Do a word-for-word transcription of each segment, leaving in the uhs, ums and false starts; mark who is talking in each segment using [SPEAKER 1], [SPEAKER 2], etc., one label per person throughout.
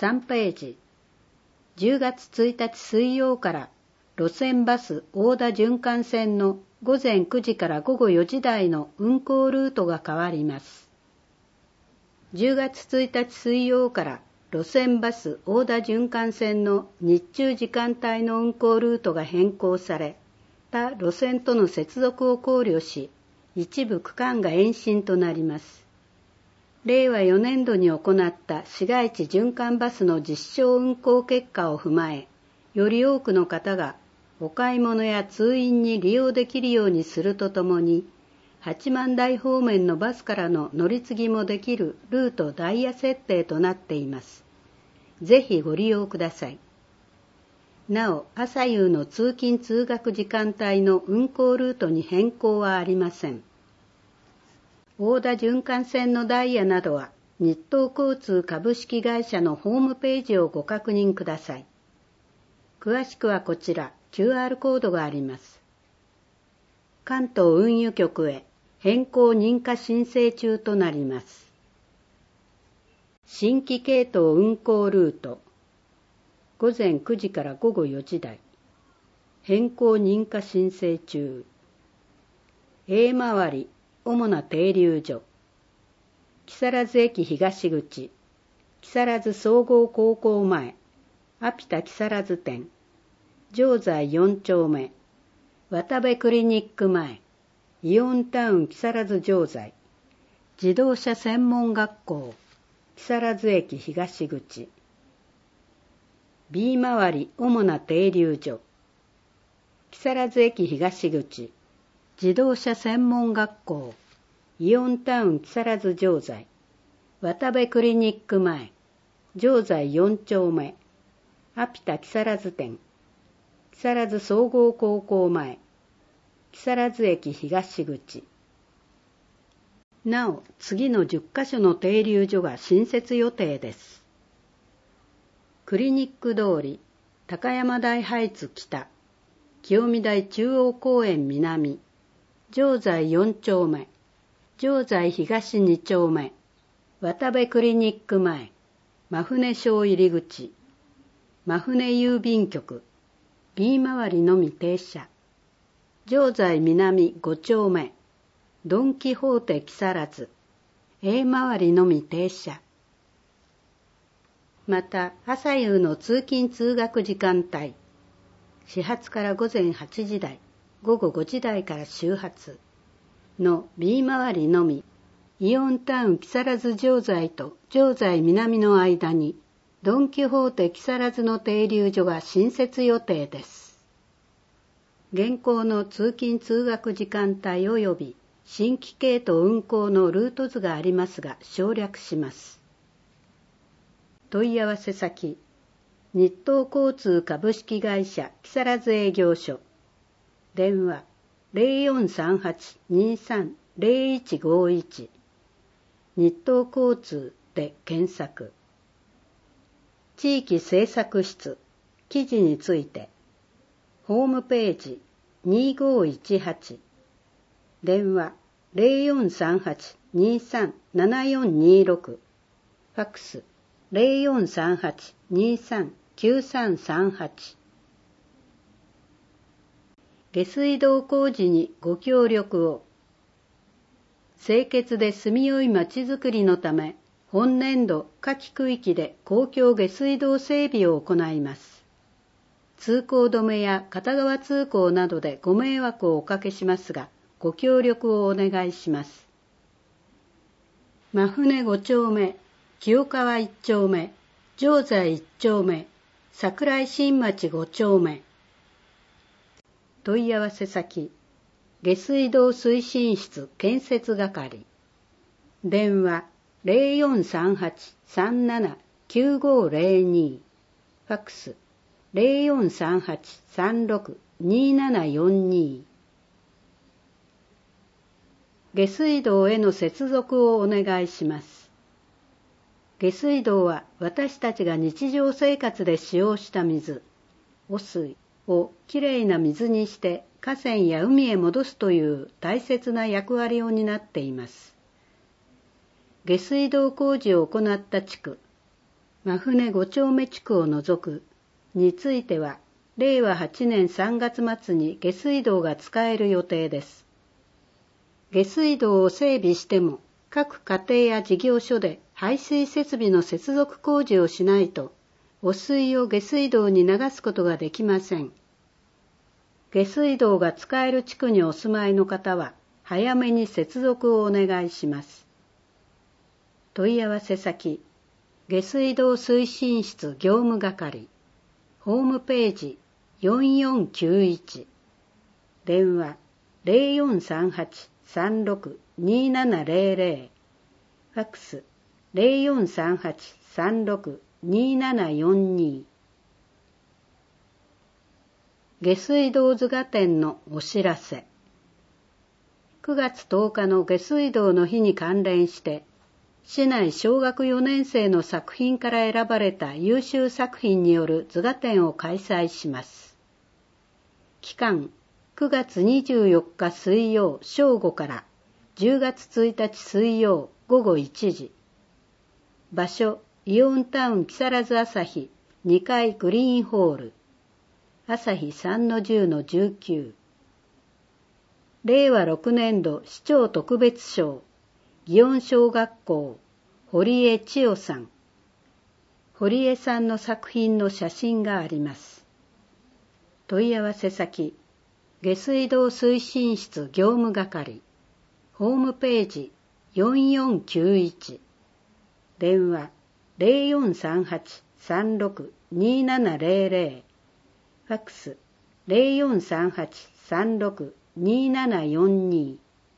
[SPEAKER 1] さんページ。じゅうがつついたち水曜から路線バス大田循環線のごぜんくじからごごよじ台の運行ルートが変わります。じゅうがつついたち水曜から路線バス大田循環線の日中時間帯の運行ルートが変更され、他路線との接続を考慮し、一部区間が延伸となります。れいわよねんどに行った市街地循環バスの実証運行結果を踏まえ、より多くの方がお買い物や通院に利用できるようにするとともに、八幡台方面のバスからの乗り継ぎもできるルートダイヤ設定となっています。ぜひご利用ください。なお、朝夕の通勤通学時間帯の運行ルートに変更はありません。大田循環線のダイヤなどは日東交通株式会社のホームページをご確認ください。詳しくはこちら キューアール コードがあります。関東運輸局へ変更認可申請中となります。新規系統運行ルートごぜんくじからごごよじ台変更認可申請中。 A 回り主な停留所木更津駅東口木更津総合高校前アピタ木更津店城西よん丁目渡部クリニック前イオンタウン木更津城西自動車専門学校木更津駅東口 B 回り主な停留所木更津駅東口自動車専門学校イオンタウン木更津城西渡部クリニック前城西よん丁目アピタ木更津店木更津総合高校前木更津駅東口。なお、次のじゅっかしょの停留所が新設予定です。クリニック通り、高山台ハイツ北、清見台中央公園南、城西よん丁目、城西東に丁目、渡部クリニック前、真船小入口、真船郵便局、B 回りのみ停車、城西南ご丁目、ドンキホーテ木更津、A 回りのみ停車。また、朝夕の通勤通学時間帯、始発からごぜんはちじ台、ごごごじ台から終発の B 回りのみ、イオンタウン木更津城西と城西南の間に、ドンキホーテ木更津の停留所が新設予定です。現行の通勤通学時間帯及び新規系統運行のルート図がありますが省略します。問い合わせ先、日東交通株式会社木更津営業所、電話 ゼロよんさんはち にさん ゼロいちごいち、日東交通で検索。地域政策室、記事について、ホームページにごいちはち、電話 ゼロよんさんはち にさん ななよんにろく、ファックス ゼロよんさんはち にさん きゅうさんさんはち。下水道工事にご協力を。清潔で住みよいまちづくりのため、本年度下記区域で公共下水道整備を行います。通行止めや片側通行などでご迷惑をおかけしますが、ご協力をお願いします。真船ご丁目、清川いち丁目、城西いち丁目、桜井新町ご丁目。問い合わせ先、下水道推進室建設係。電話ゼロよんさんはち さんなな きゅうごゼロに、ファックスゼロよんさんはち さんろく にななよんに。下水道への接続をお願いします。下水道は私たちが日常生活で使用した水、汚水をきれいな水にして河川や海へ戻すという大切な役割を担っています。下水道工事を行った地区、 真船ご丁目地区を除くについては、れいわはちねんさんがつ末に下水道が使える予定です。下水道を整備しても、各家庭や事業所で排水設備の接続工事をしないと、汚水を下水道に流すことができません。下水道が使える地区にお住まいの方は、早めに接続をお願いします。問い合わせ先、下水道推進室業務係、ホームページよんよんきゅういち、電話 ゼロよんさんはち さんろく にななゼロゼロ、ファックス ゼロよんさんはち さんろく にななよんに。下水道図画展のお知らせ。くがつとおかの下水道の日に関連して、市内小学よねん生の作品から選ばれた優秀作品による図画展を開催します。期間、くがつにじゅうよっか水曜正午からじゅうがつついたち水曜ごごいちじ。場所、イオンタウン木更津朝日にかいグリーンホール。朝日 さんのじゅうのじゅうきゅう。れいわろくねんど市長特別賞、祇園小学校、堀江千代さん。堀江さんの作品の写真があります。問い合わせ先、下水道推進室業務係、ホームページよんよんきゅういち、電話 ゼロよんさんはち さんろく にななゼロゼロ、ファックス ゼロよんさんはち さんろく にななよんに。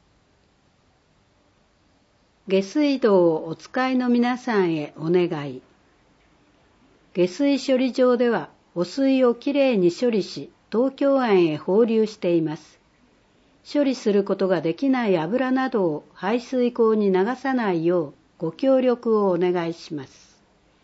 [SPEAKER 1] 下水道をお使いの皆さんへお願い。下水処理場では汚水をきれいに処理し、東京湾へ放流しています。処理することができない油などを排水溝に流さないようご協力をお願いします。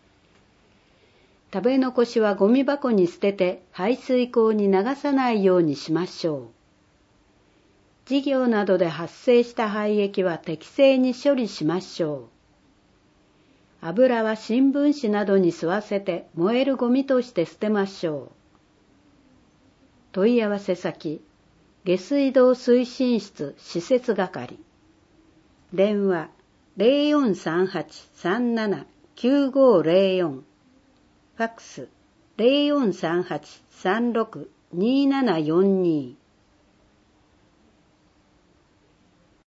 [SPEAKER 1] 食べ残しはゴミ箱に捨てて排水溝に流さないようにしましょう。事業などで発生した廃液は適正に処理しましょう。油は新聞紙などに吸わせて燃えるゴミとして捨てましょう。問い合わせ先、下水道推進室施設係。電話 ゼロよんさんはち さんなな きゅうごゼロよん。ファックス ゼロよんさんはち さんろく にななよんに。